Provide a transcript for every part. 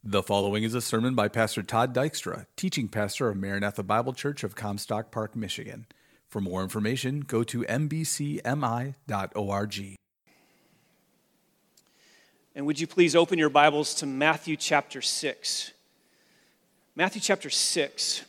The following is a sermon by Pastor Todd Dykstra, teaching pastor of Maranatha Bible Church of Comstock Park, Michigan. For more information, go to mbcmi.org. And would you please open your Bibles to Matthew chapter 6. Matthew chapter 6.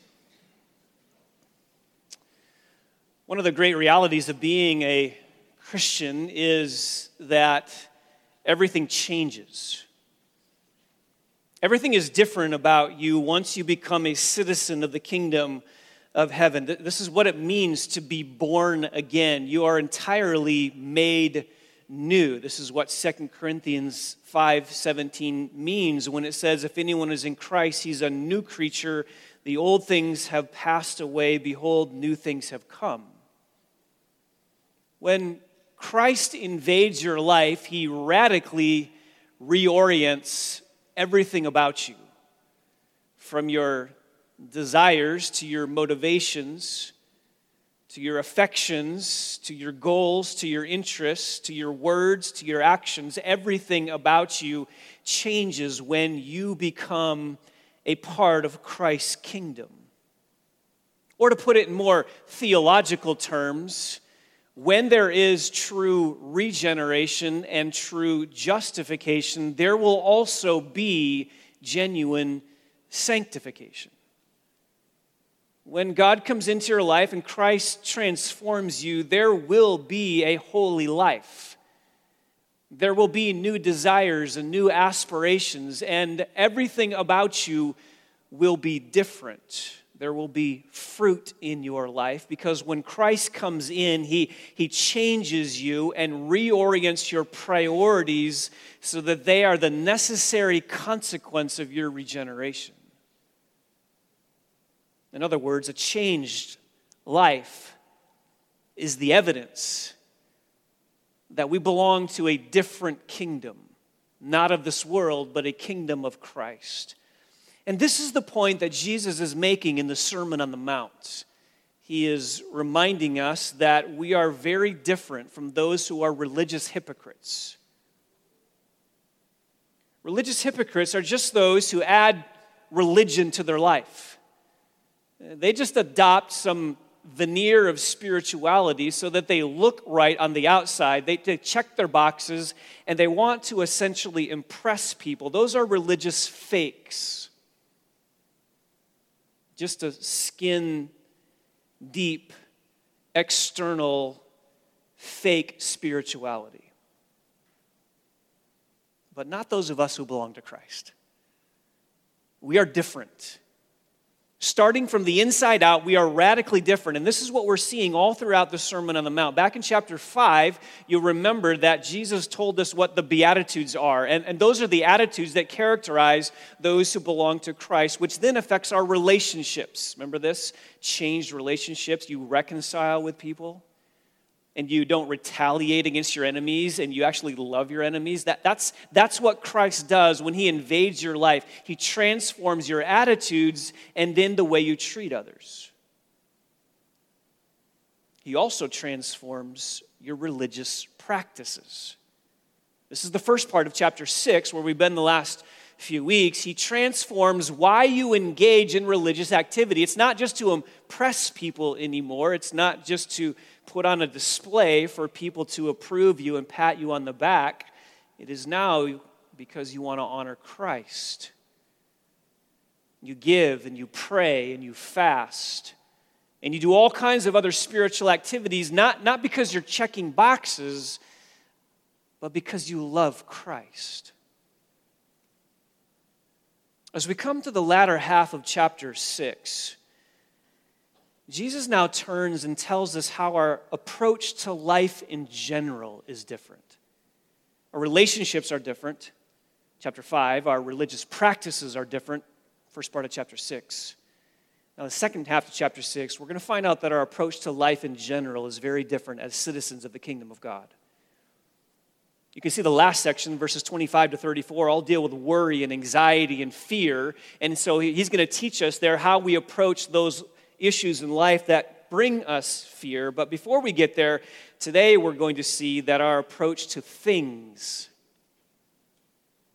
One of the great realities of being a Christian is that everything changes. Everything is different about you once you become a citizen of the kingdom of heaven. This is what it means to be born again. You are entirely made new. This is what 2 Corinthians 5:17 means when it says, if anyone is in Christ, he's a new creature. The old things have passed away. Behold, new things have come. When Christ invades your life, he radically reorients everything about you, from your desires to your motivations, to your affections, to your goals, to your interests, to your words, to your actions. Everything about you changes when you become a part of Christ's kingdom. Or to put it in more theological terms, when there is true regeneration and true justification, there will also be genuine sanctification. When God comes into your life and Christ transforms you, there will be a holy life. There will be new desires and new aspirations, and everything about you will be different. There will be fruit in your life because when Christ comes in, He changes you and reorients your priorities so that they are the necessary consequence of your regeneration. In other words, a changed life is the evidence that we belong to a different kingdom, not of this world, but a kingdom of Christ. And this is the point that Jesus is making in the Sermon on the Mount. He is reminding us that we are very different from those who are religious hypocrites. Religious hypocrites are just those who add religion to their life. They just adopt some veneer of spirituality so that they look right on the outside. They check their boxes and they want to essentially impress people. Those are religious fakes. Just a skin-deep, external, fake spirituality. But not those of us who belong to Christ. We are different. Starting from the inside out, we are radically different. And this is what we're seeing all throughout the Sermon on the Mount. Back in chapter 5, you'll remember that Jesus told us what the Beatitudes are. And those are the attitudes that characterize those who belong to Christ, which then affects our relationships. Remember this? Changed relationships. You reconcile with people. And you don't retaliate against your enemies, and you actually love your enemies. That's what Christ does when He invades your life. He transforms your attitudes and then the way you treat others. He also transforms your religious practices. This is the first part of chapter 6, where we've been the last few weeks. He transforms why you engage in religious activity. It's not just to impress people anymore. It's not just to put on a display for people to approve you and pat you on the back. It is now because you want to honor Christ. You give and you pray and you fast and you do all kinds of other spiritual activities, not because you're checking boxes, but because you love Christ. As we come to the latter half of chapter 6, Jesus now turns and tells us how our approach to life in general is different. Our relationships are different. Chapter 5, our religious practices are different. First part of chapter 6. Now, the second half of chapter 6, we're going to find out that our approach to life in general is very different as citizens of the kingdom of God. You can see the last section, verses 25 to 34, all deal with worry and anxiety and fear. And so he's going to teach us there how we approach those issues in life that bring us fear. But before we get there, today we're going to see that our approach to things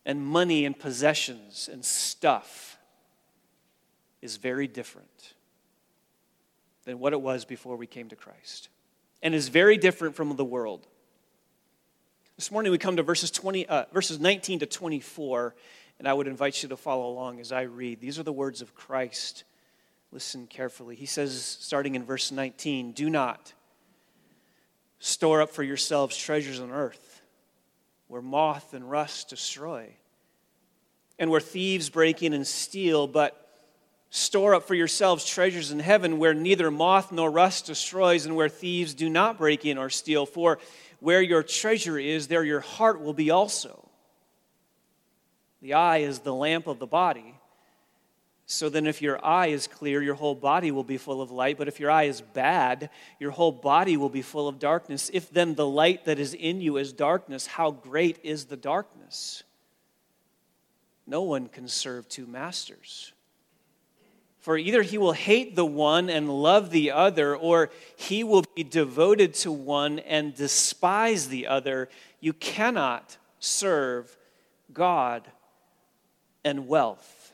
and money and possessions and stuff is very different than what it was before we came to Christ, and is very different from the world. This morning we come to verses 19 to 24, and I would invite you to follow along as I read. These are the words of Christ. Listen carefully. He says, starting in verse 19, "Do not store up for yourselves treasures on earth, where moth and rust destroy, and where thieves break in and steal, but store up for yourselves treasures in heaven, where neither moth nor rust destroys, and where thieves do not break in or steal. For where your treasure is, there your heart will be also. The eye is the lamp of the body. So then if your eye is clear, your whole body will be full of light. But if your eye is bad, your whole body will be full of darkness. If then the light that is in you is darkness, how great is the darkness? No one can serve two masters. For either he will hate the one and love the other, or he will be devoted to one and despise the other. You cannot serve God and wealth."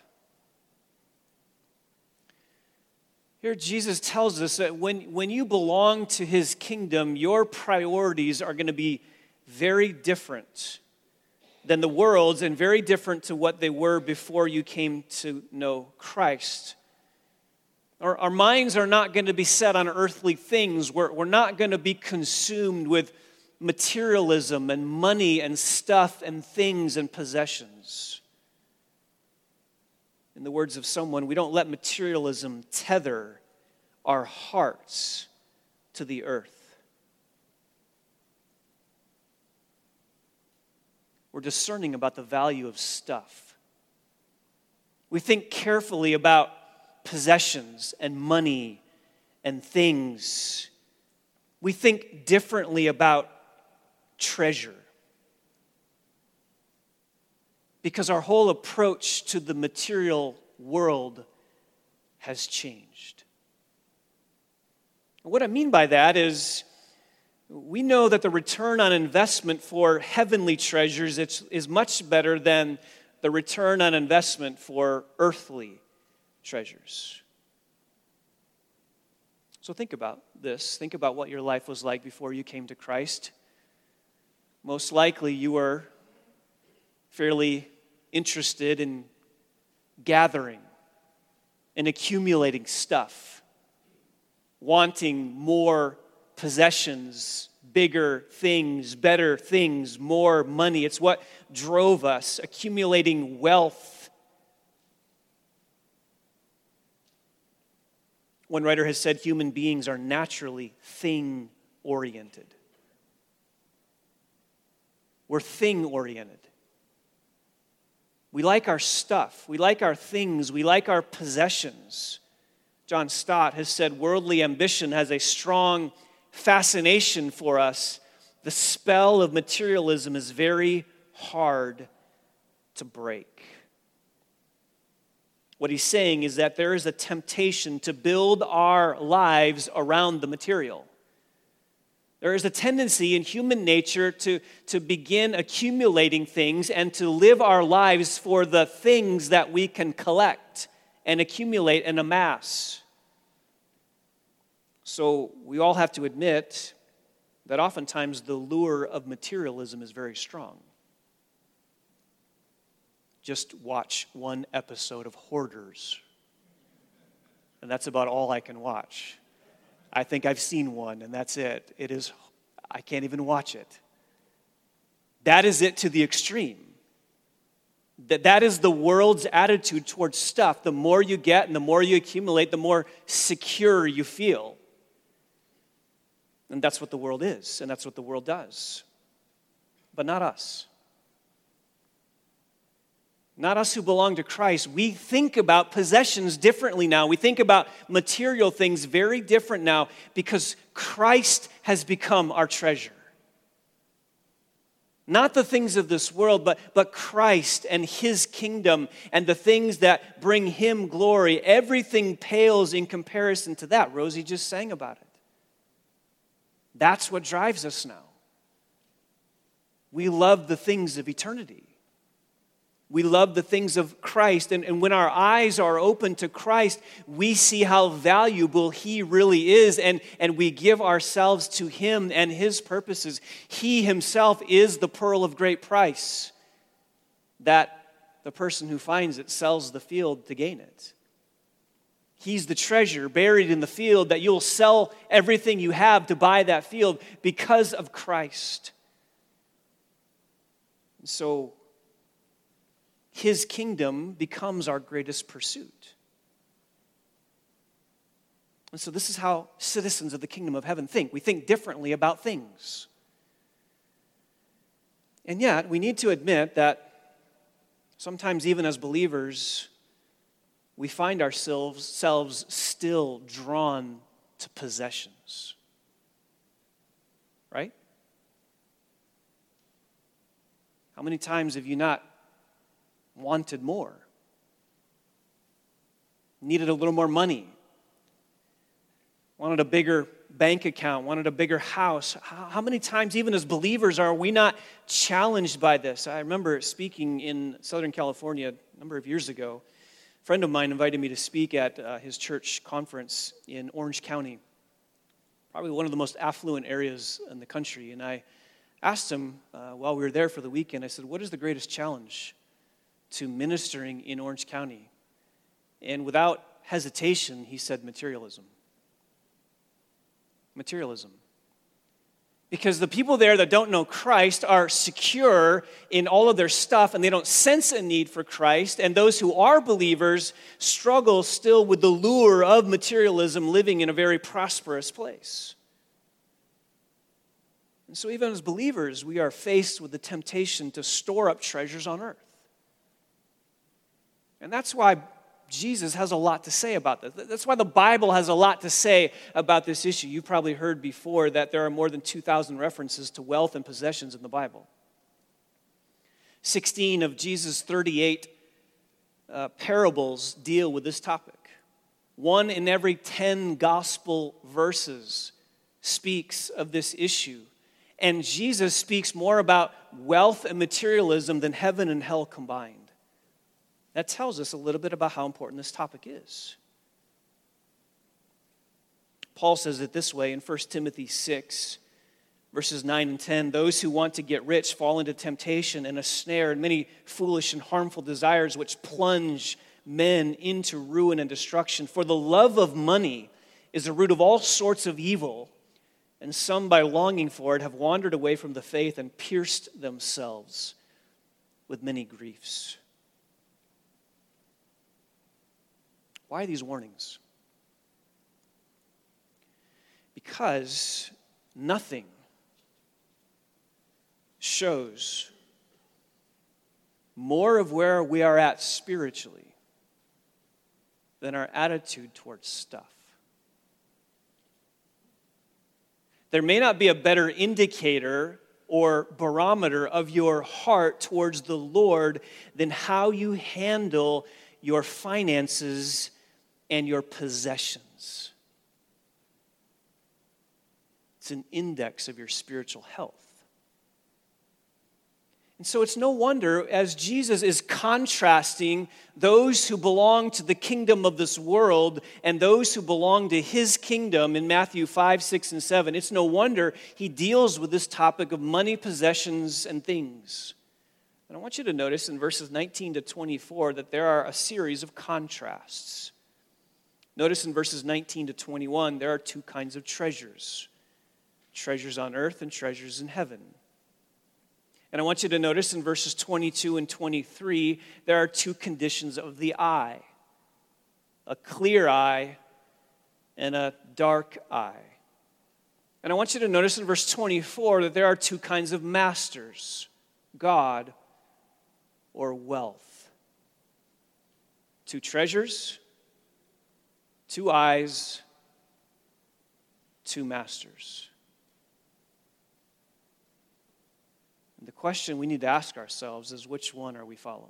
Here Jesus tells us that when you belong to his kingdom, your priorities are going to be very different than the world's and very different to what they were before you came to know Christ. Our minds are not going to be set on earthly things. We're not going to be consumed with materialism and money and stuff and things and possessions. In the words of someone, we don't let materialism tether our hearts to the earth. We're discerning about the value of stuff. We think carefully about possessions and money and things. We think differently about treasure, because our whole approach to the material world has changed. What I mean by that is we know that the return on investment for heavenly treasures is much better than the return on investment for earthly treasures. So think about this. Think about what your life was like before you came to Christ. Most likely you were fairly interested in gathering and accumulating stuff, wanting more possessions, bigger things, better things, more money. It's what drove us, accumulating wealth. One writer has said human beings are naturally thing-oriented. We're thing-oriented. We like our stuff. We like our things. We like our possessions. John Stott has said worldly ambition has a strong fascination for us. The spell of materialism is very hard to break. What he's saying is that there is a temptation to build our lives around the material. There is a tendency in human nature to begin accumulating things and to live our lives for the things that we can collect and accumulate and amass. So we all have to admit that oftentimes the lure of materialism is very strong. Just watch one episode of Hoarders, and that's about all I can watch. I think I've seen one, and that's it. I can't even watch it. That is it to the extreme. That is the world's attitude towards stuff. The more you get and the more you accumulate, the more secure you feel. And that's what the world is, and that's what the world does. But not us. Not us who belong to Christ. We think about possessions differently now. We think about material things very different now because Christ has become our treasure. Not the things of this world, but Christ and his kingdom and the things that bring him glory. Everything pales in comparison to that. Rosie just sang about it. That's what drives us now. We love the things of eternity. We love the things of Christ. And when our eyes are open to Christ, we see how valuable He really is. And we give ourselves to Him and His purposes. He Himself is the pearl of great price that the person who finds it sells the field to gain it. He's the treasure buried in the field that you'll sell everything you have to buy that field because of Christ. So His kingdom becomes our greatest pursuit. And so this is how citizens of the kingdom of heaven think. We think differently about things. And yet, we need to admit that sometimes even as believers, we find ourselves still drawn to possessions. Right? How many times have you not wanted more? Needed a little more money? Wanted a bigger bank account? Wanted a bigger house? How many times, even as believers, are we not challenged by this? I remember speaking in Southern California a number of years ago. A friend of mine invited me to speak at his church conference in Orange County, probably one of the most affluent areas in the country. And I asked him while we were there for the weekend, I said, what is the greatest challenge to ministering in Orange County? And without hesitation, he said materialism. Materialism. Because the people there that don't know Christ are secure in all of their stuff and they don't sense a need for Christ. And those who are believers struggle still with the lure of materialism, living in a very prosperous place. And so even as believers, we are faced with the temptation to store up treasures on earth. And that's why Jesus has a lot to say about this. That's why the Bible has a lot to say about this issue. You've probably heard before that there are more than 2,000 references to wealth and possessions in the Bible. 16 of Jesus' 38 parables deal with this topic. 1 in every 10 gospel verses speaks of this issue. And Jesus speaks more about wealth and materialism than heaven and hell combined. That tells us a little bit about how important this topic is. Paul says it this way in 1 Timothy 6, verses 9 and 10. Those who want to get rich fall into temptation and a snare and many foolish and harmful desires which plunge men into ruin and destruction. For the love of money is the root of all sorts of evil, and some by longing for it have wandered away from the faith and pierced themselves with many griefs. Why these warnings? Because nothing shows more of where we are at spiritually than our attitude towards stuff. There may not be a better indicator or barometer of your heart towards the Lord than how you handle your finances and your possessions. It's an index of your spiritual health. And so it's no wonder, as Jesus is contrasting those who belong to the kingdom of this world and those who belong to His kingdom in Matthew 5, 6, and 7, it's no wonder He deals with this topic of money, possessions, and things. And I want you to notice in verses 19 to 24 that there are a series of contrasts. Notice in verses 19 to 21, there are two kinds of treasures. Treasures on earth and treasures in heaven. And I want you to notice in verses 22 and 23, there are two conditions of the eye. A clear eye and a dark eye. And I want you to notice in verse 24 that there are two kinds of masters. God or wealth. Two treasures, two eyes, two masters. And the question we need to ask ourselves is, which one are we following?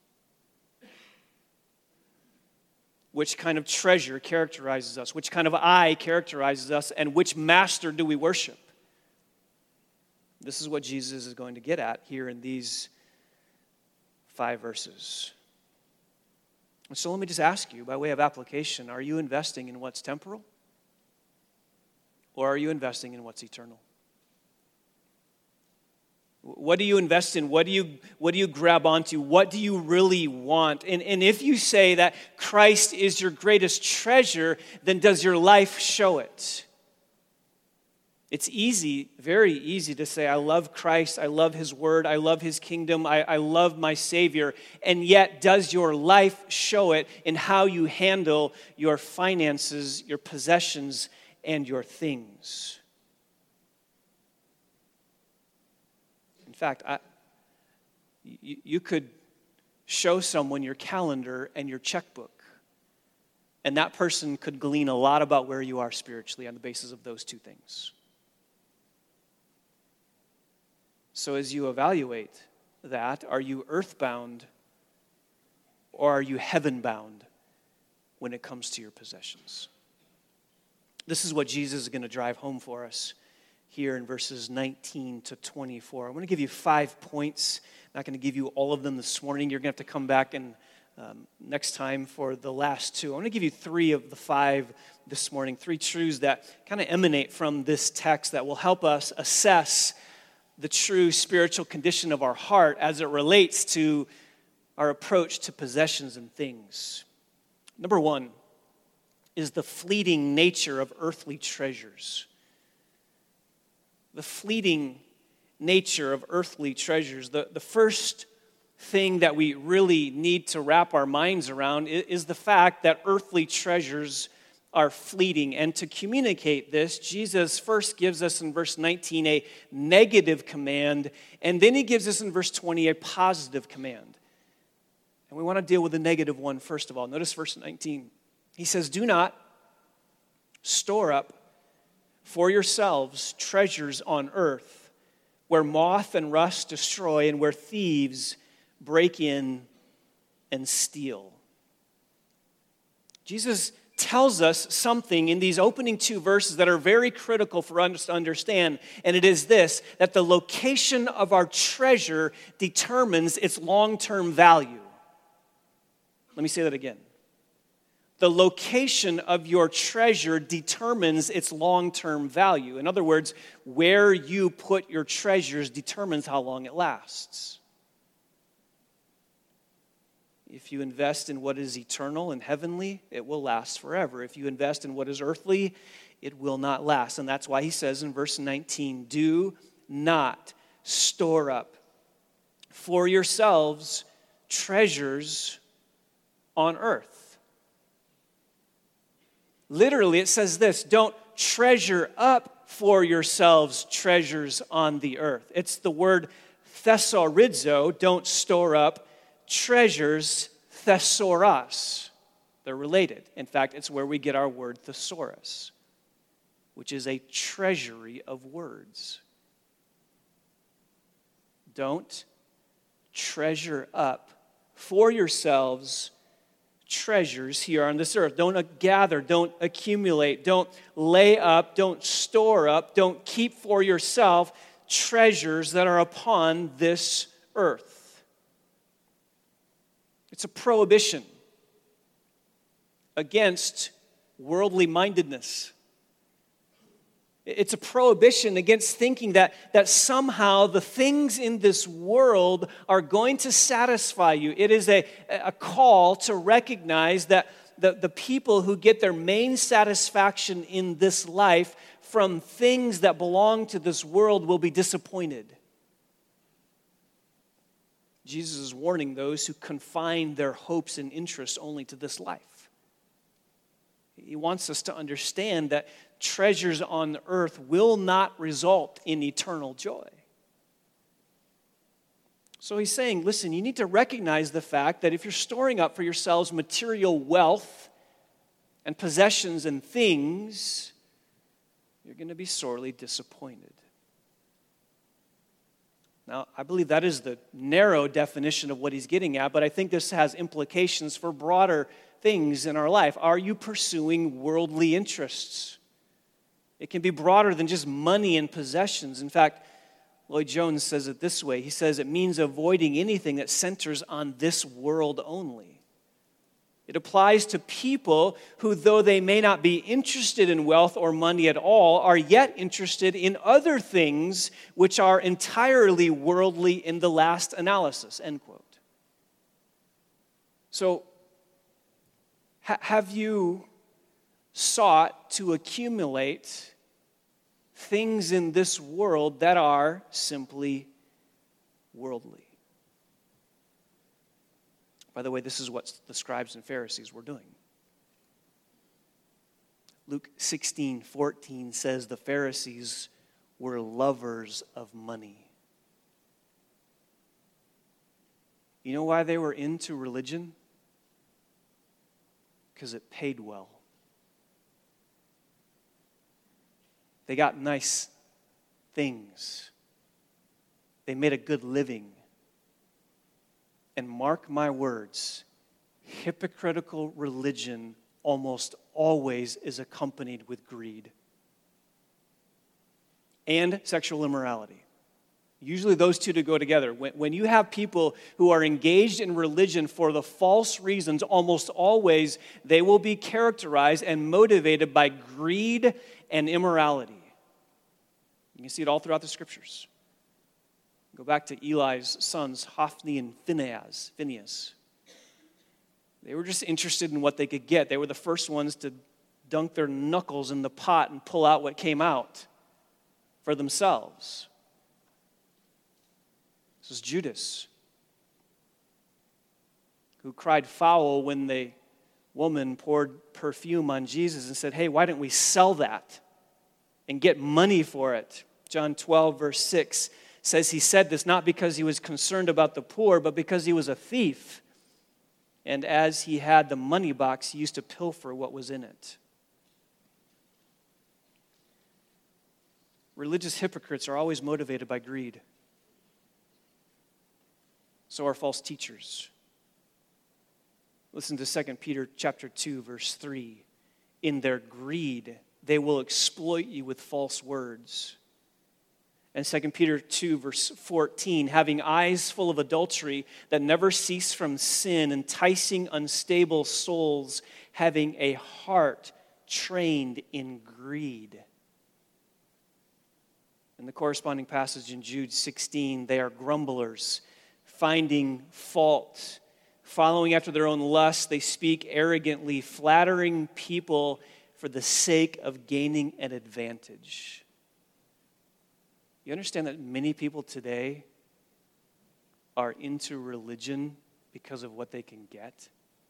Which kind of treasure characterizes us? Which kind of eye characterizes us? And which master do we worship? This is what Jesus is going to get at here in these 5 verses. And so let me just ask you, by way of application, are you investing in what's temporal? Or are you investing in what's eternal? What do you invest in? What do you grab onto? What do you really want? And if you say that Christ is your greatest treasure, then does your life show it? It's easy, very easy to say, I love Christ, I love His Word, I love His kingdom, I love my Savior. And yet, does your life show it in how you handle your finances, your possessions, and your things? In fact, you could show someone your calendar and your checkbook, and that person could glean a lot about where you are spiritually on the basis of those two things. So as you evaluate that, are you earthbound or are you heaven-bound when it comes to your possessions? This is what Jesus is going to drive home for us here in verses 19 to 24. I'm going to give you 5 points. I'm not going to give you all of them this morning. You're going to have to come back and next time for the last 2. I'm going to give you 3 of the 5 this morning, 3 truths that kind of emanate from this text that will help us assess the true spiritual condition of our heart as it relates to our approach to possessions and things. Number 1 is the fleeting nature of earthly treasures. The fleeting nature of earthly treasures. The first thing that we really need to wrap our minds around is the fact that earthly treasures are fleeting. And to communicate this, Jesus first gives us in verse 19 a negative command, and then He gives us in verse 20 a positive command. And we want to deal with the negative one first of all. Notice verse 19. He says, "Do not store up for yourselves treasures on earth, where moth and rust destroy and where thieves break in and steal." Jesus tells us something in these opening 2 verses that are very critical for us to understand, and it is this, that the location of our treasure determines its long-term value. Let me say that again. The location of your treasure determines its long-term value. In other words, where you put your treasures determines how long it lasts. If you invest in what is eternal and heavenly, it will last forever. If you invest in what is earthly, it will not last. And that's why He says in verse 19, "Do not store up for yourselves treasures on earth." Literally, it says this, don't treasure up for yourselves treasures on the earth. It's the word thesaurizo, don't store up treasures, thesauros. They're related. In fact, it's where we get our word thesaurus, which is a treasury of words. Don't treasure up for yourselves treasures here on this earth. Don't gather, don't accumulate, don't lay up, don't store up, don't keep for yourself treasures that are upon this earth. It's a prohibition against worldly mindedness. It's a prohibition against thinking that somehow the things in this world are going to satisfy you. It is a call to recognize that the people who get their main satisfaction in this life from things that belong to this world will be disappointed. Jesus is warning those who confine their hopes and interests only to this life. He wants us to understand that treasures on earth will not result in eternal joy. So he's saying, listen, you need to recognize the fact that if you're storing up for yourselves material wealth and possessions and things, you're going to be sorely disappointed. Now, I believe that is the narrow definition of what he's getting at, but I think this has implications for broader things in our life. Are you pursuing worldly interests? It can be broader than just money and possessions. In fact, Lloyd Jones says it this way. He says it means avoiding anything that centers on this world only. It applies to people who, though they may not be interested in wealth or money at all, are yet interested in other things which are entirely worldly in the last analysis, end quote. So, have you sought to accumulate things in this world that are simply worldly? By the way, this is what the scribes and Pharisees were doing. Luke 16:14 says the Pharisees were lovers of money. You know why they were into religion? Because it paid well. They got nice things. They made a good living. And mark my words, hypocritical religion almost always is accompanied with greed and sexual immorality. Usually those two to go together. When you have people who are engaged in religion for the false reasons, almost always they will be characterized and motivated by greed and immorality. You can see it all throughout the scriptures. Go back to Eli's sons, Hophni and Phinehas. They were just interested in what they could get. They were the first ones to dunk their knuckles in the pot and pull out what came out for themselves. This is Judas, who cried foul when the woman poured perfume on Jesus and said, hey, why don't we sell that and get money for it? John 12, verse 6 says he said this not because he was concerned about the poor, but because he was a thief. And as he had the money box, he used to pilfer what was in it. Religious hypocrites are always motivated by greed. So are false teachers. Listen to 2 Peter chapter 2, verse 3. In their greed, they will exploit you with false words. And 2 Peter 2, verse 14, having eyes full of adultery that never cease from sin, enticing unstable souls, having a heart trained in greed. In the corresponding passage in Jude 16, they are grumblers, finding fault, following after their own lusts. They speak arrogantly, flattering people for the sake of gaining an advantage. You understand that many people today are into religion because of what they can get?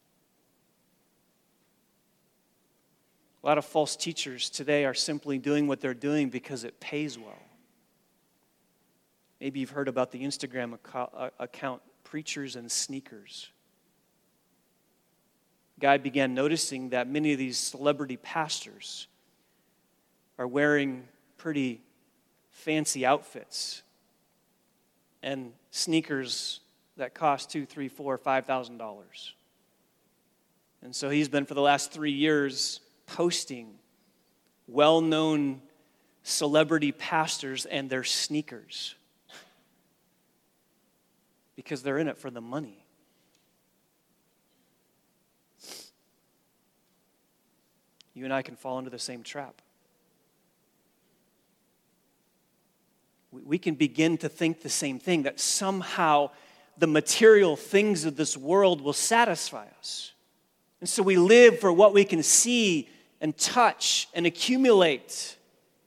A lot of false teachers today are simply doing what they're doing because it pays well. Maybe you've heard about the Instagram account, Preachers and Sneakers. A guy began noticing that many of these celebrity pastors are wearing pretty fancy outfits and sneakers that cost $2,000, $3,000, $4,000, $5,000. And so he's been for the last 3 years posting well-known celebrity pastors and their sneakers because they're in it for the money. You and I can fall into the same trap. We can begin to think the same thing, that somehow the material things of this world will satisfy us. And so we live for what we can see and touch and accumulate.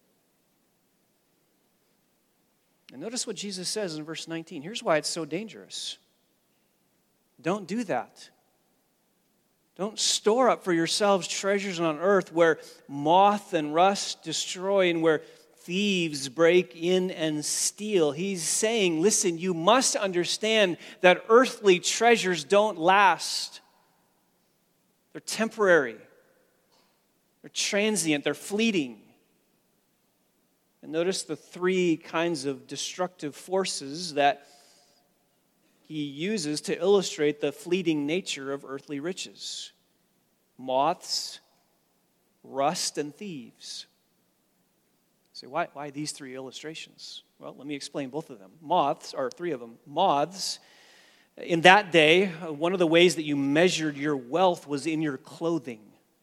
And notice what Jesus says in verse 19. Here's why it's so dangerous. Don't do that. Don't store up for yourselves treasures on earth where moth and rust destroy and where thieves break in and steal. He's saying, listen, you must understand that earthly treasures don't last. They're temporary. They're transient. They're fleeting. And notice the three kinds of destructive forces that he uses to illustrate the fleeting nature of earthly riches. Moths, rust, and thieves. So why these three illustrations? Well, let me explain both of them. Moths, or three of them. Moths, in that day, one of the ways that you measured your wealth was in your clothing.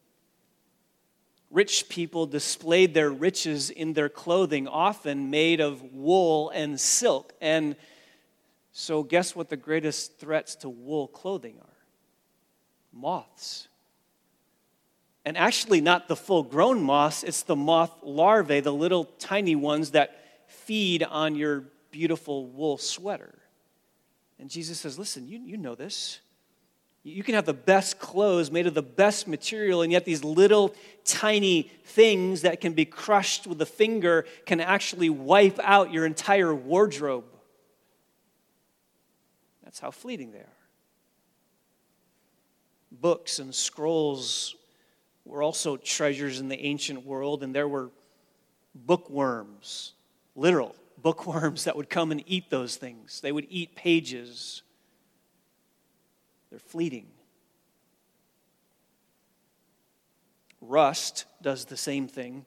Rich people displayed their riches in their clothing, often made of wool and silk. And so guess what the greatest threats to wool clothing are? Moths. And actually not the full-grown moths, it's the moth larvae, the little tiny ones that feed on your beautiful wool sweater. And Jesus says, listen, you know this. You can have the best clothes made of the best material, and yet these little tiny things that can be crushed with a finger can actually wipe out your entire wardrobe. That's how fleeting they are. Books and scrolls were also treasures in the ancient world, and there were bookworms, literal bookworms that would come and eat those things. They would eat pages. They're fleeting. Rust does the same thing.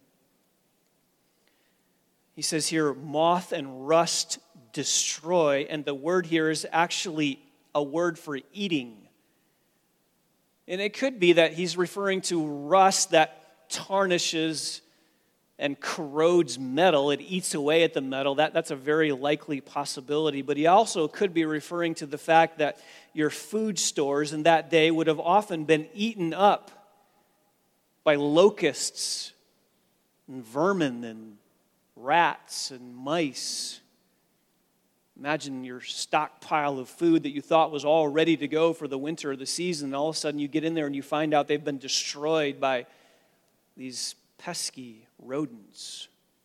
He says here, moth and rust destroy, and the word here is actually a word for eating. And it could be that he's referring to rust that tarnishes and corrodes metal. It eats away at the metal. That's a very likely possibility. But he also could be referring to the fact that your food stores in that day would have often been eaten up by locusts and vermin and rats and mice. Imagine your stockpile of food that you thought was all ready to go for the winter or the season, and all of a sudden you get in there and you find out they've been destroyed by these pesky rodents.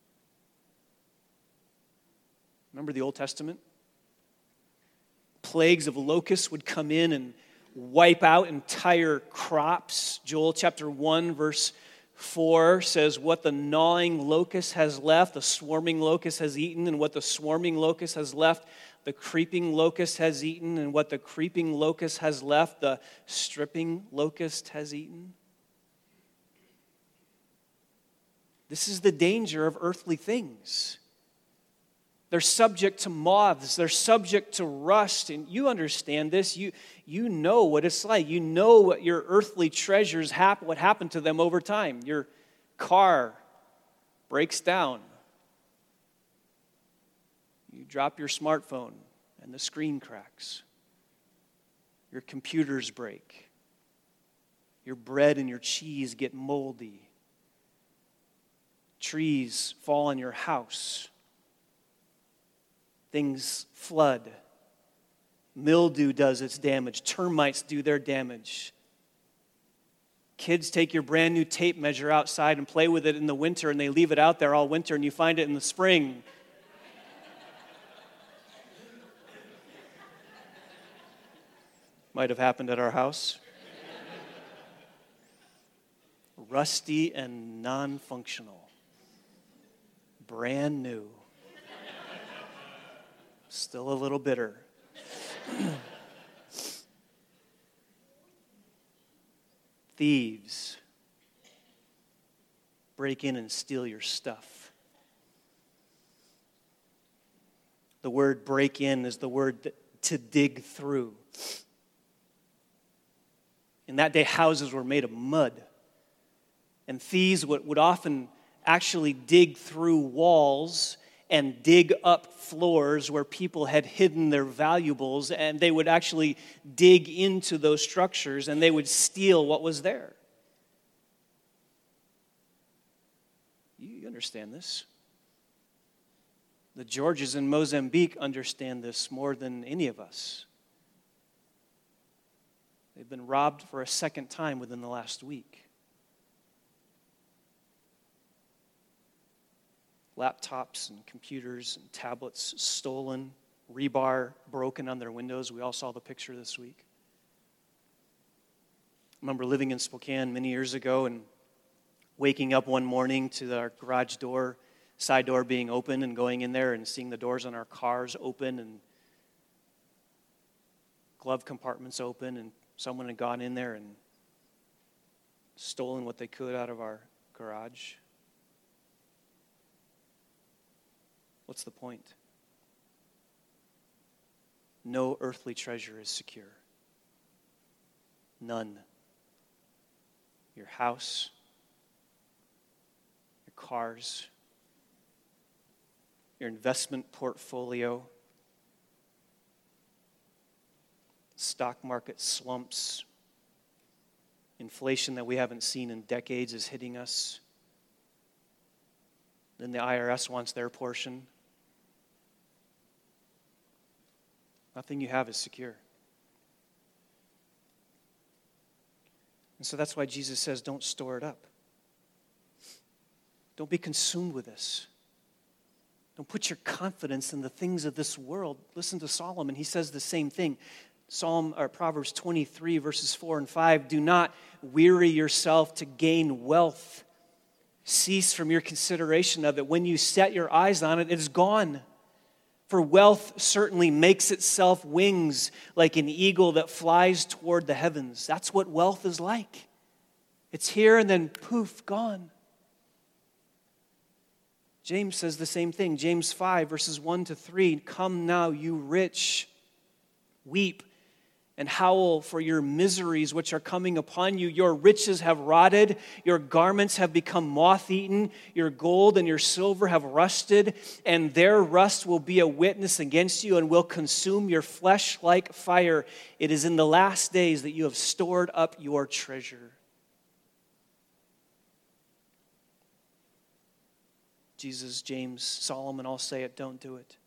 Remember the Old Testament? Plagues of locusts would come in and wipe out entire crops. Joel chapter 1 verse 4 says, what the gnawing locust has left, the swarming locust has eaten, and what the swarming locust has left, the creeping locust has eaten, and what the creeping locust has left, the stripping locust has eaten. This is the danger of earthly things. They're subject to moths. They're subject to rust. And you understand this. You know what it's like. You know what your earthly treasures what happened to them over time. Your car breaks down. You drop your smartphone and the screen cracks. Your computers break. Your bread and your cheese get moldy. Trees fall on your house. Things flood. Mildew does its damage. Termites do their damage. Kids take your brand new tape measure outside and play with it in the winter, and they leave it out there all winter, and you find it in the spring. Might have happened at our house. Rusty and non-functional. Brand new. Still a little bitter. Thieves break in and steal your stuff. The word break in is the word to dig through. In that day, houses were made of mud. And thieves would often actually dig through walls and dig up floors where people had hidden their valuables, and they would actually dig into those structures and they would steal what was there. You understand this. The Georges in Mozambique understand this more than any of us. They've been robbed for a second time within the last week. Laptops and computers and tablets stolen, rebar broken on their windows. We all saw the picture this week. I remember living in Spokane many years ago and waking up one morning to our garage door, side door being open, and going in there and seeing the doors on our cars open and glove compartments open, and someone had gone in there and stolen what they could out of our garage. What's the point? No earthly treasure is secure. None. Your house, your cars, your investment portfolio, stock market slumps, inflation that we haven't seen in decades is hitting us. Then the IRS wants their portion. Nothing you have is secure. And so that's why Jesus says, don't store it up. Don't be consumed with this. Don't put your confidence in the things of this world. Listen to Solomon. He says the same thing. Proverbs 23, verses 4 and 5. Do not weary yourself to gain wealth. Cease from your consideration of it. When you set your eyes on it, it is gone. For wealth certainly makes itself wings like an eagle that flies toward the heavens. That's what wealth is like. It's here and then poof, gone. James says the same thing. James 5, verses 1 to 3. Come now, you rich, weep and howl for your miseries which are coming upon you. Your riches have rotted, your garments have become moth-eaten, your gold and your silver have rusted, and their rust will be a witness against you and will consume your flesh like fire. It is in the last days that you have stored up your treasure. Jesus, James, Solomon all say it, don't do it.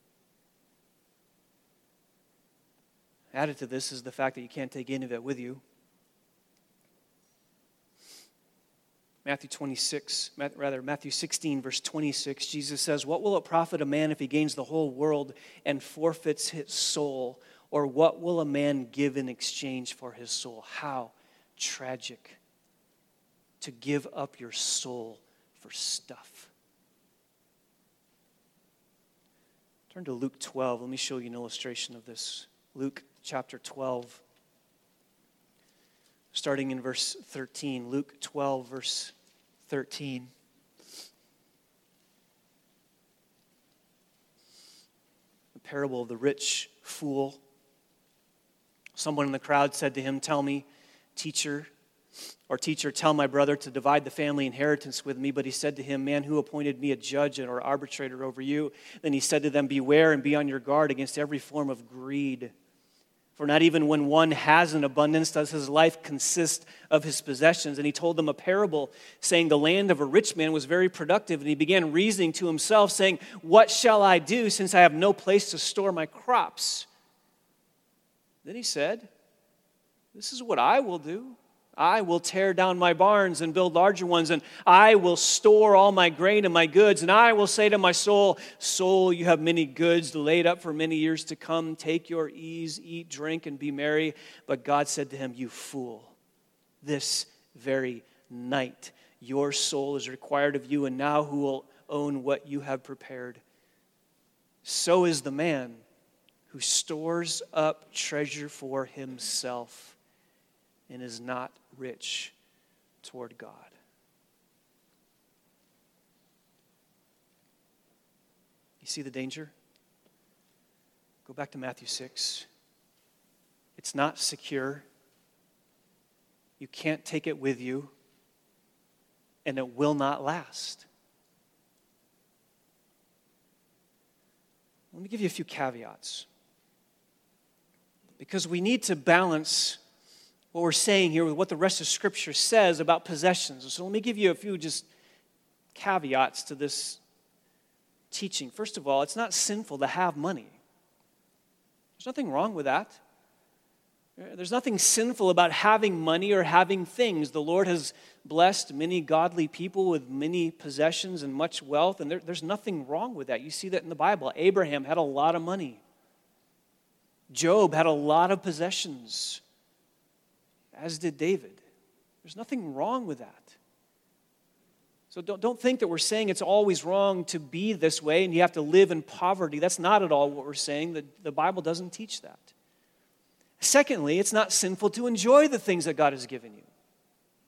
Added to this is the fact that you can't take any of it with you. Matthew 16, verse 26, Jesus says, what will it profit a man if he gains the whole world and forfeits his soul? Or what will a man give in exchange for his soul? How tragic to give up your soul for stuff. Turn to Luke 12. Let me show you an illustration of this. Luke chapter 12, starting in verse 13. Luke 12, verse 13. The parable of the rich fool. Someone in the crowd said to him, Teacher, tell my brother to divide the family inheritance with me. But he said to him, Man, who appointed me a judge or arbitrator over you? Then he said to them, Beware and be on your guard against every form of greed. For not even when one has an abundance does his life consist of his possessions. And he told them a parable, saying, The land of a rich man was very productive. And he began reasoning to himself, saying, What shall I do, since I have no place to store my crops? Then he said, This is what I will do. I will tear down my barns and build larger ones, and I will store all my grain and my goods. And I will say to my soul, Soul, you have many goods laid up for many years to come. Take your ease, eat, drink, and be merry. But God said to him, You fool, this very night your soul is required of you, and now who will own what you have prepared? So is the man who stores up treasure for himself and is not rich toward God. You see the danger? Go back to Matthew 6. It's not secure. You can't take it with you, and it will not last. Let me give you a few caveats. Because we need to balance what we're saying here with what the rest of Scripture says about possessions. So let me give you a few just caveats to this teaching. First of all, it's not sinful to have money. There's nothing wrong with that. There's nothing sinful about having money or having things. The Lord has blessed many godly people with many possessions and much wealth, and there's nothing wrong with that. You see that in the Bible. Abraham had a lot of money. Job had a lot of possessions, as did David. There's nothing wrong with that. So don't think that we're saying it's always wrong to be this way and you have to live in poverty. That's not at all what we're saying. The Bible doesn't teach that. Secondly, it's not sinful to enjoy the things that God has given you.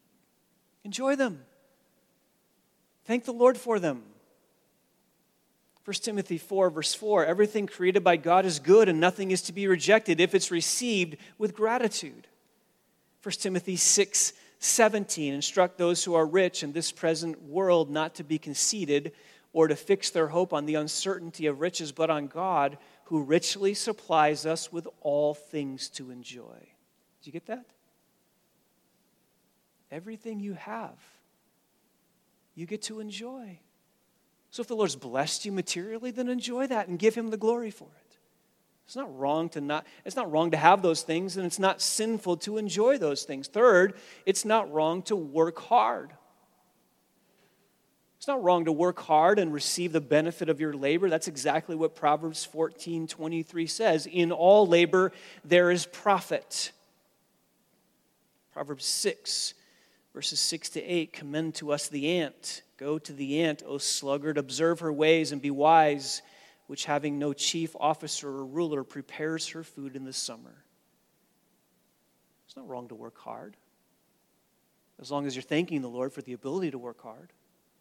Enjoy them. Thank the Lord for them. 1 Timothy 4, verse 4, everything created by God is good and nothing is to be rejected if it's received with gratitude. 1 Timothy 6, 17, instruct those who are rich in this present world not to be conceited or to fix their hope on the uncertainty of riches, but on God, who richly supplies us with all things to enjoy. Did you get that? Everything you have, you get to enjoy. So if the Lord's blessed you materially, then enjoy that and give him the glory for it. It's not wrong to have those things, and it's not sinful to enjoy those things. Third, it's not wrong to work hard. It's not wrong to work hard and receive the benefit of your labor. That's exactly what Proverbs 14:23 says. In all labor there is profit. Proverbs 6, verses 6 to 8, commend to us the ant. Go to the ant, O sluggard, observe her ways and be wise, which having no chief officer or ruler prepares her food in the summer. It's not wrong to work hard, as long as you're thanking the Lord for the ability to work hard.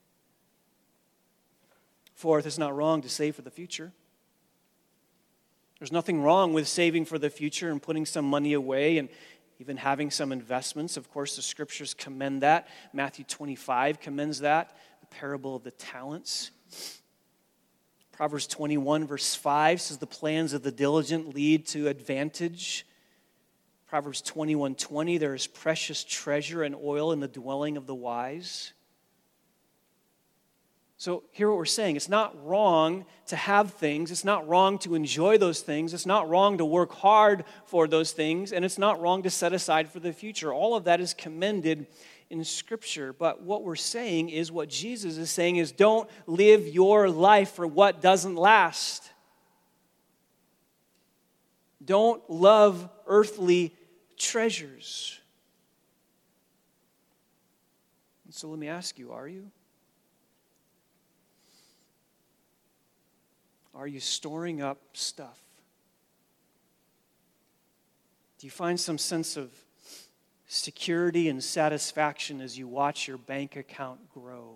Fourth, it's not wrong to save for the future. There's nothing wrong with saving for the future and putting some money away and even having some investments. Of course, the scriptures commend that. Matthew 25 commends that, the parable of the talents. Proverbs 21, verse 5 says, the plans of the diligent lead to advantage. Proverbs 21:20, there is precious treasure and oil in the dwelling of the wise. So hear what we're saying. It's not wrong to have things. It's not wrong to enjoy those things. It's not wrong to work hard for those things. And it's not wrong to set aside for the future. All of that is commended in Scripture. But what we're saying is, what Jesus is saying is, don't live your life for what doesn't last. Don't love earthly treasures. And so let me ask you, are you? Are you storing up stuff? Do you find some sense of security and satisfaction as you watch your bank account grow?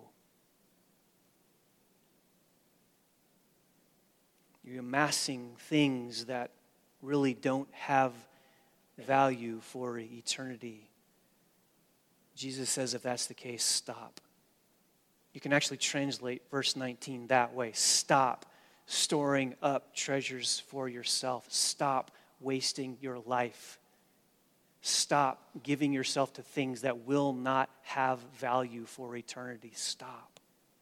You're amassing things that really don't have value for eternity. Jesus says, if that's the case, stop. You can actually translate verse 19 that way. Stop storing up treasures for yourself. Stop wasting your life. Stop giving yourself to things that will not have value for eternity. Stop.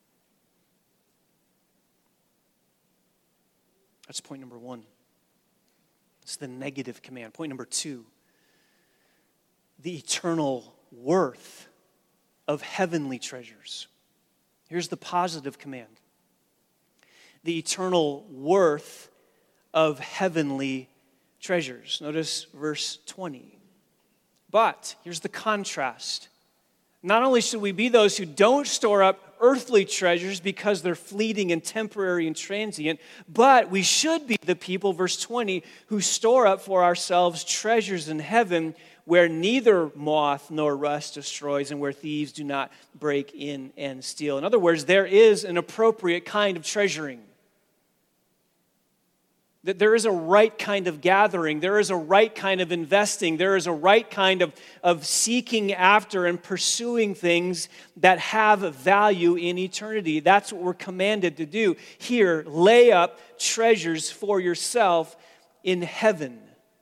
That's point number one. It's the negative command. Point number two, the eternal worth of heavenly treasures. Here's the positive command. The eternal worth of heavenly treasures. Notice verse 20. But, here's the contrast. Not only should we be those who don't store up earthly treasures because they're fleeting and temporary and transient, but we should be the people, verse 20, who store up for ourselves treasures in heaven where neither moth nor rust destroys and where thieves do not break in and steal. In other words, there is an appropriate kind of treasuring. That there is a right kind of gathering, there is a right kind of investing, there is a right kind of seeking after and pursuing things that have value in eternity. That's what we're commanded to do. Here, lay up treasures for yourself in heaven.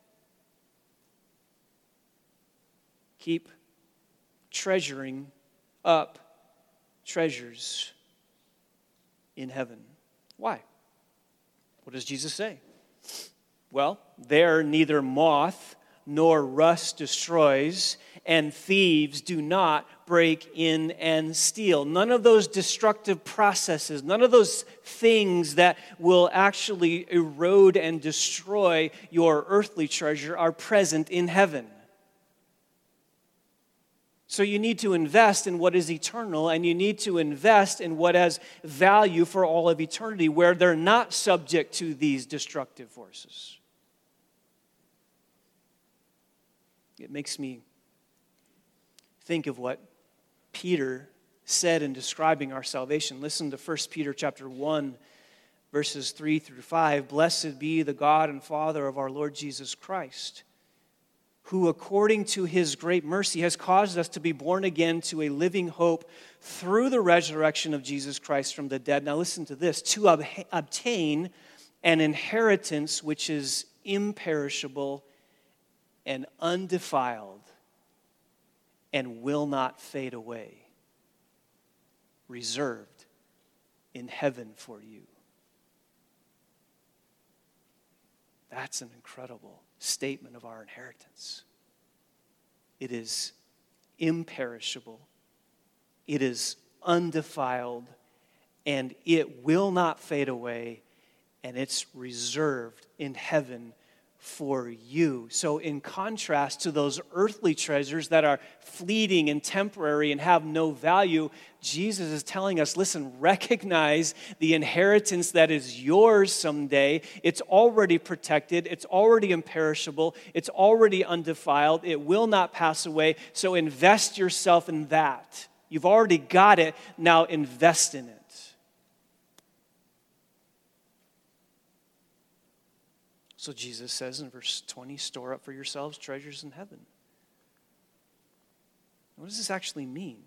Keep treasuring up treasures in heaven. Why? What does Jesus say? Well, there neither moth nor rust destroys, and thieves do not break in and steal. None of those destructive processes, none of those things that will actually erode and destroy your earthly treasure are present in heaven. So you need to invest in what is eternal, and you need to invest in what has value for all of eternity, where they're not subject to these destructive forces. It makes me think of what Peter said in describing our salvation. Listen to 1 Peter chapter 1, verses 3 through 5, "Blessed be the God and Father of our Lord Jesus Christ, who according to his great mercy has caused us to be born again to a living hope through the resurrection of Jesus Christ from the dead." Now listen to this, "to obtain an inheritance which is imperishable and undefiled and will not fade away, reserved in heaven for you." That's an incredible statement of our inheritance. It is imperishable, it is undefiled, and it will not fade away, and it's reserved in heaven for you. So in contrast to those earthly treasures that are fleeting and temporary and have no value, Jesus is telling us, listen, recognize the inheritance that is yours someday. It's already protected. It's already imperishable. It's already undefiled. It will not pass away. So invest yourself in that. You've already got it. Now invest in it. So Jesus says in verse 20, "Store up for yourselves treasures in heaven." What does this actually mean?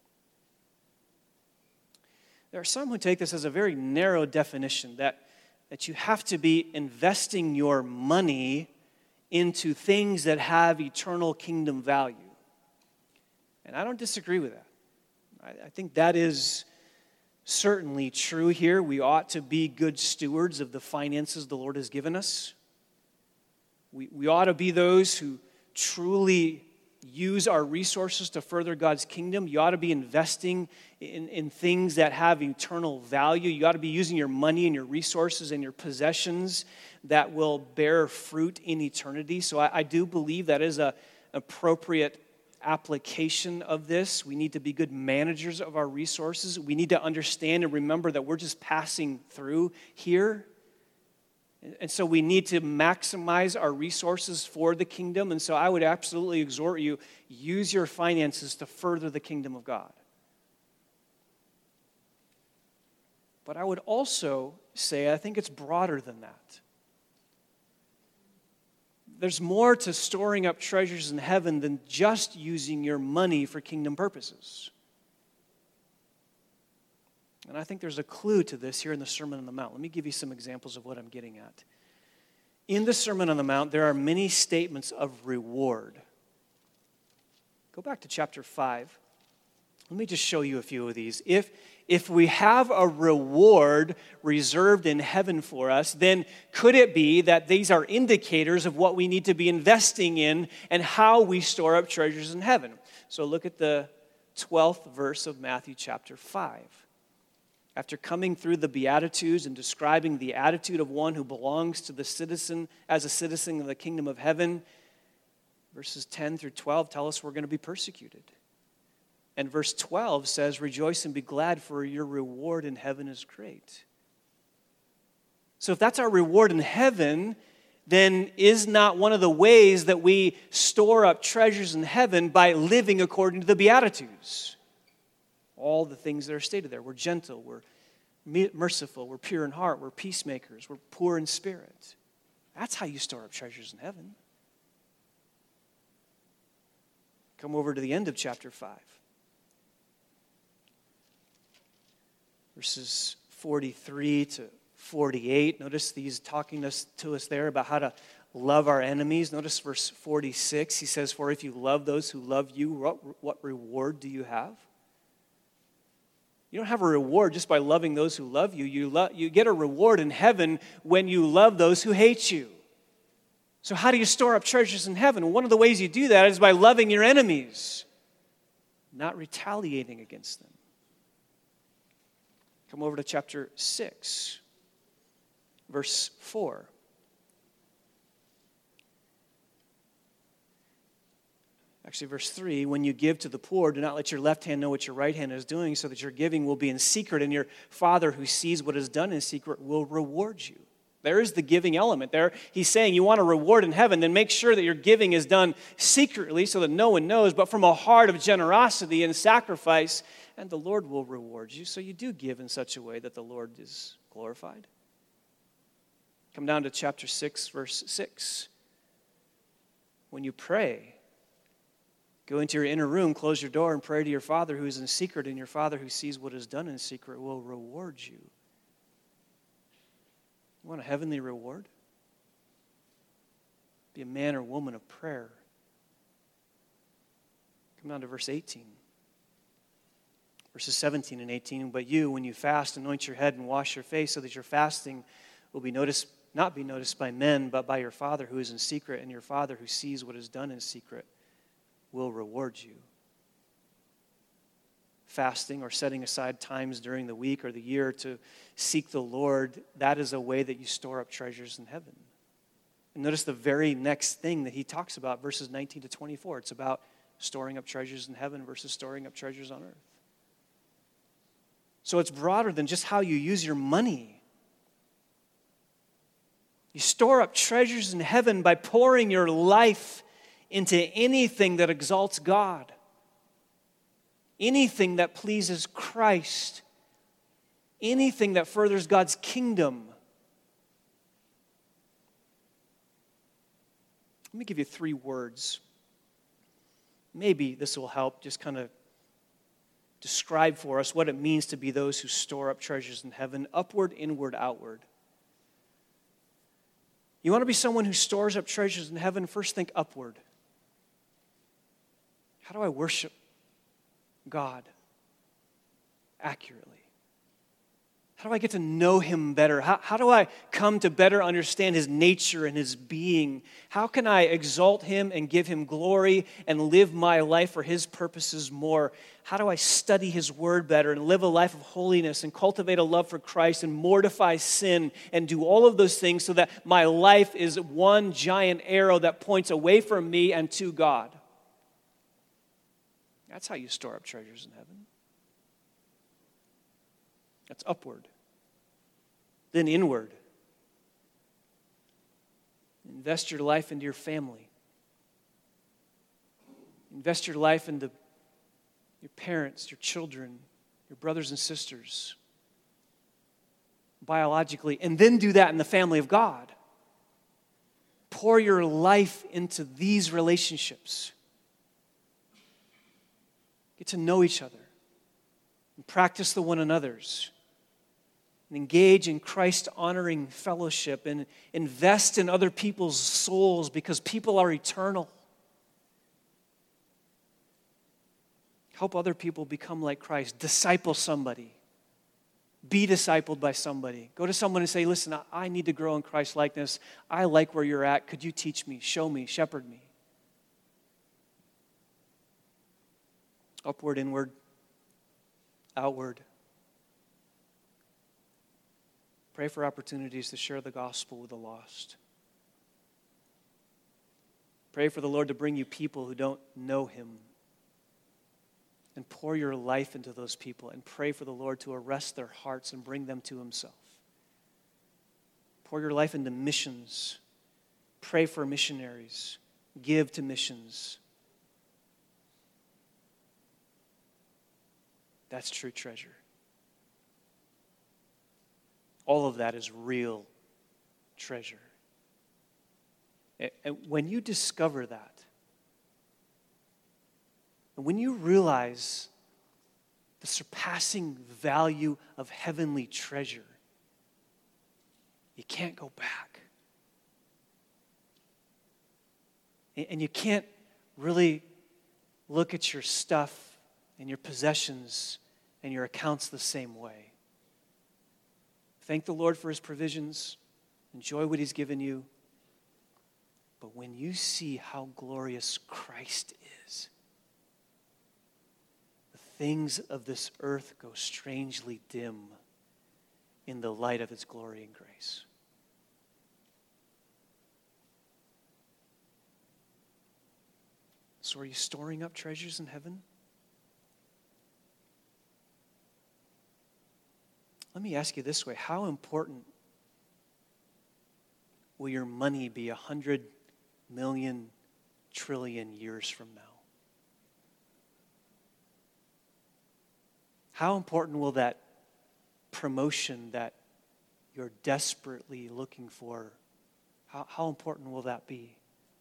There are some who take this as a very narrow definition, that you have to be investing your money into things that have eternal kingdom value. And I don't disagree with that. I think that is certainly true here. We ought to be good stewards of the finances the Lord has given us. We ought to be those who truly use our resources to further God's kingdom. You ought to be investing in things that have eternal value. You ought to be using your money and your resources and your possessions that will bear fruit in eternity. So I do believe that is an appropriate application of this. We need to be good managers of our resources. We need to understand and remember that we're just passing through here. And so we need to maximize our resources for the kingdom. And so I would absolutely exhort you, use your finances to further the kingdom of God. But I would also say, I think it's broader than that. There's more to storing up treasures in heaven than just using your money for kingdom purposes. And I think there's a clue to this here in the Sermon on the Mount. Let me give you some examples of what I'm getting at. In the Sermon on the Mount, there are many statements of reward. Go back to chapter 5. Let me just show you a few of these. If we have a reward reserved in heaven for us, then could it be that these are indicators of what we need to be investing in and how we store up treasures in heaven? So look at the 12th verse of Matthew chapter 5. After coming through the Beatitudes and describing the attitude of one who belongs to the citizen as a citizen of the kingdom of heaven, verses 10 through 12 tell us we're going to be persecuted. And verse 12 says, "Rejoice and be glad, for your reward in heaven is great." So if that's our reward in heaven, then is not one of the ways that we store up treasures in heaven by living according to the Beatitudes? All the things that are stated there. We're gentle, we're merciful, we're pure in heart, we're peacemakers, we're poor in spirit. That's how you store up treasures in heaven. Come over to the end of chapter 5. Verses 43 to 48. Notice he's talking to us there about how to love our enemies. Notice verse 46. He says, "For if you love those who love you, what reward do you have?" You don't have a reward just by loving those who love you. You get a reward in heaven when you love those who hate you. So how do you store up treasures in heaven? One of the ways you do that is by loving your enemies, not retaliating against them. Come over to chapter 6, verse 4. Actually, verse 3, "When you give to the poor, do not let your left hand know what your right hand is doing, so that your giving will be in secret, and your Father who sees what is done in secret will reward you." There is the giving element there. He's saying you want a reward in heaven, then make sure that your giving is done secretly so that no one knows, but from a heart of generosity and sacrifice, and the Lord will reward you. So you do give in such a way that the Lord is glorified. Come down to chapter 6, verse 6. When you pray, go into your inner room, close your door, and pray to your Father who is in secret, and your Father who sees what is done in secret will reward you. You want a heavenly reward? Be a man or woman of prayer. Come down to verse 18. Verses 17 and 18. But you, when you fast, anoint your head and wash your face, so that your fasting will not be noticed by men, but by your Father who is in secret, and your Father who sees what is done in secret will reward you. Fasting or setting aside times during the week or the year to seek the Lord, that is a way that you store up treasures in heaven. And notice the very next thing that he talks about, verses 19 to 24. It's about storing up treasures in heaven versus storing up treasures on earth. So it's broader than just how you use your money. You store up treasures in heaven by pouring your life into anything that exalts God, anything that pleases Christ, anything that furthers God's kingdom. Let me give you 3 words. Maybe this will help just kind of describe for us what it means to be those who store up treasures in heaven: upward, inward, outward. You want to be someone who stores up treasures in heaven? First, think upward. How do I worship God accurately? How do I get to know Him better? How do I come to better understand His nature and His being? How can I exalt Him and give Him glory and live my life for His purposes more? How do I study His Word better and live a life of holiness and cultivate a love for Christ and mortify sin and do all of those things so that my life is one giant arrow that points away from me and to God? That's how you store up treasures in heaven. That's upward. Then inward. Invest your life into your family. Invest your life into your parents, your children, your brothers and sisters, biologically, and then do that in the family of God. Pour your life into these relationships. Get to know each other and practice the one another's. And engage in Christ-honoring fellowship and invest in other people's souls because people are eternal. Help other people become like Christ. Disciple somebody. Be discipled by somebody. Go to someone and say, listen, I need to grow in Christ-likeness. I like where you're at. Could you teach me, show me, shepherd me? Upward, inward, outward. Pray for opportunities to share the gospel with the lost. Pray for the Lord to bring you people who don't know Him. And pour your life into those people and pray for the Lord to arrest their hearts and bring them to Himself. Pour your life into missions. Pray for missionaries. Give to missions. That's true treasure. All of that is real treasure. And when you discover that, and when you realize the surpassing value of heavenly treasure, you can't go back. And you can't really look at your stuff and your possessions and your accounts the same way. Thank the Lord for His provisions. Enjoy what He's given you. But when you see how glorious Christ is, the things of this earth go strangely dim in the light of His glory and grace. So are you storing up treasures in heaven? Let me ask you this way. How important will your money be 100 million trillion years from now? How important will that promotion, that you're desperately looking for, how important will that be?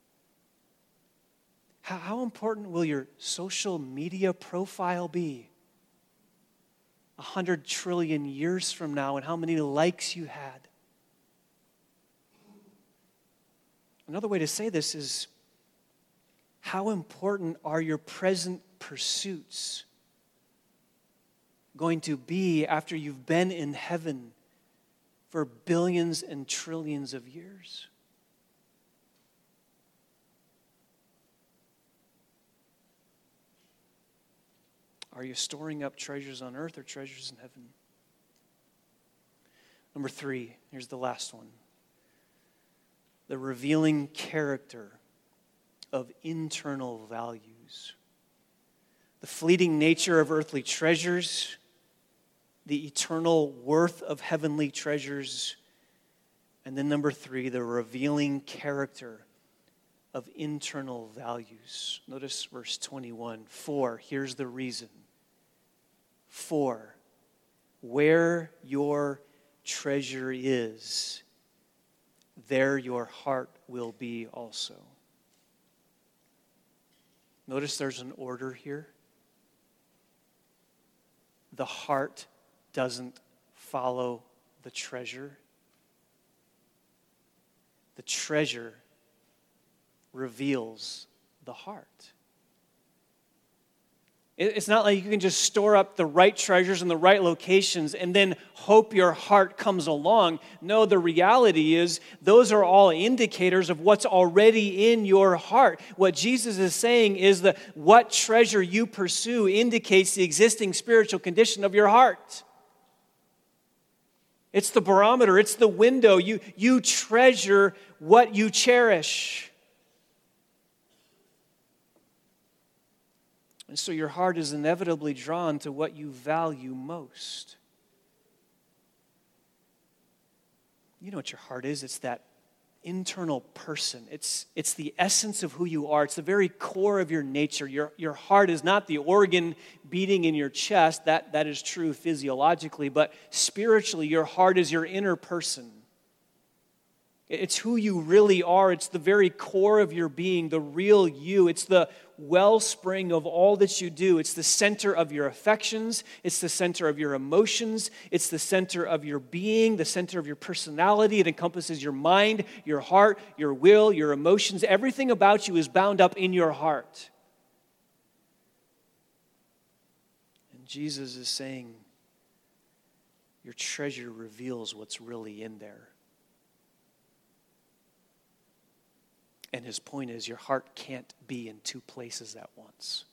How important will your social media profile be 100 trillion years from now, and how many likes you had? Another way to say this is, how important are your present pursuits going to be after you've been in heaven for billions and trillions of years? Are you storing up treasures on earth or treasures in heaven? Number 3, here's the last one. The revealing character of internal values. The fleeting nature of earthly treasures, the eternal worth of heavenly treasures, and then number 3, the revealing character of internal values. Notice verse 21. For, here's the reason. For, where your treasure is, there your heart will be also. Notice there's an order here. The heart doesn't follow the treasure. The treasure reveals the heart. It's not like you can just store up the right treasures in the right locations and then hope your heart comes along. No, the reality is those are all indicators of what's already in your heart. What Jesus is saying is that what treasure you pursue indicates the existing spiritual condition of your heart. It's the barometer, it's the window. You treasure what you cherish. And so your heart is inevitably drawn to what you value most. You know what your heart is? It's that internal person. It's the essence of who you are. It's the very core of your nature. Your heart is not the organ beating in your chest. That is true physiologically, but spiritually, your heart is your inner person. It's who you really are. It's the very core of your being, the real you. It's the wellspring of all that you do. It's the center of your affections. It's the center of your emotions. It's the center of your being, the center of your personality. It encompasses your mind, your heart, your will, your emotions. Everything about you is bound up in your heart. And Jesus is saying, your treasure reveals what's really in there. And his point is, your heart can't be in two places at once.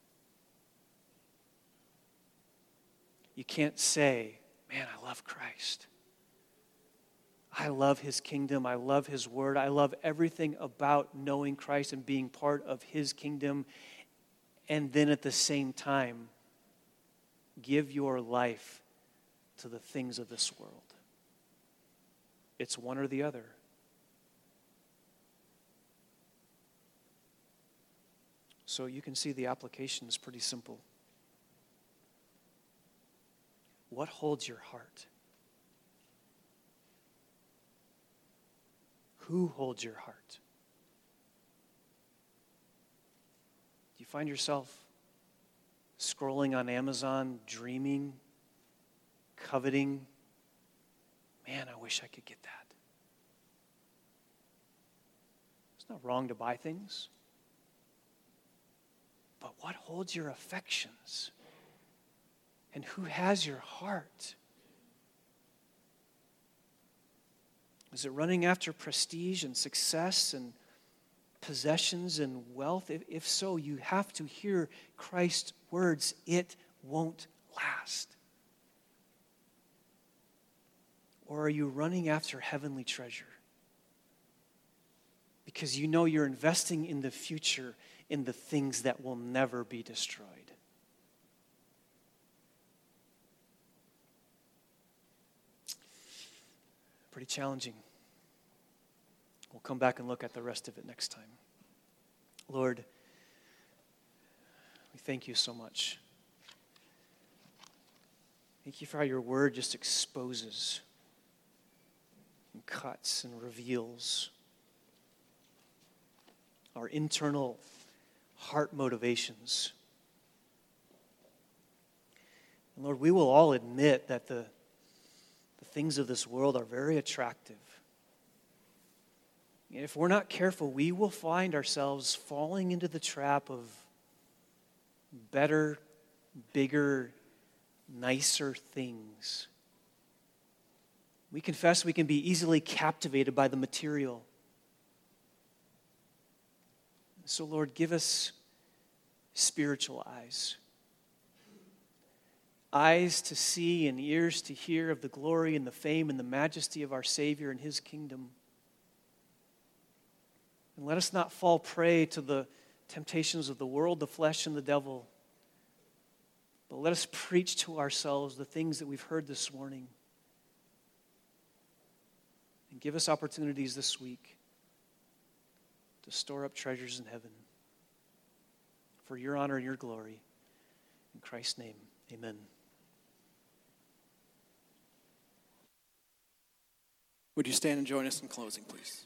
You can't say, man, I love Christ. I love his kingdom. I love his word. I love everything about knowing Christ and being part of his kingdom. And then at the same time, give your life to the things of this world. It's one or the other. So you can see the application is pretty simple. What holds your heart? Who holds your heart? Do you find yourself scrolling on Amazon, dreaming, coveting? Man, I wish I could get that. It's not wrong to buy things. But what holds your affections? And who has your heart? Is it running after prestige and success and possessions and wealth? If so, you have to hear Christ's words. It won't last. Or are you running after heavenly treasure? Because you know you're investing in the future, in the things that will never be destroyed. Pretty challenging. We'll come back and look at the rest of it next time. Lord, we thank you so much. Thank you for how your word just exposes and cuts and reveals our internal heart motivations. And Lord, we will all admit that the things of this world are very attractive. And if we're not careful, we will find ourselves falling into the trap of better, bigger, nicer things. We confess we can be easily captivated by the material. So, Lord, give us spiritual eyes. Eyes to see and ears to hear of the glory and the fame and the majesty of our Savior and His kingdom. And let us not fall prey to the temptations of the world, the flesh, and the devil. But let us preach to ourselves the things that we've heard this morning. And give us opportunities this week to store up treasures in heaven for your honor and your glory. In Christ's name, amen. Would you stand and join us in closing, please?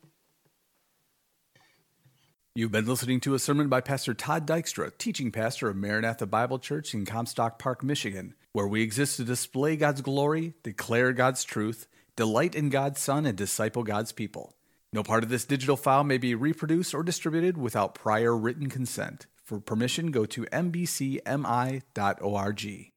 You've been listening to a sermon by Pastor Todd Dykstra, teaching pastor of Maranatha Bible Church in Comstock Park, Michigan, where we exist to display God's glory, declare God's truth, delight in God's Son, and disciple God's people. No part of this digital file may be reproduced or distributed without prior written consent. For permission, go to mbcmi.org.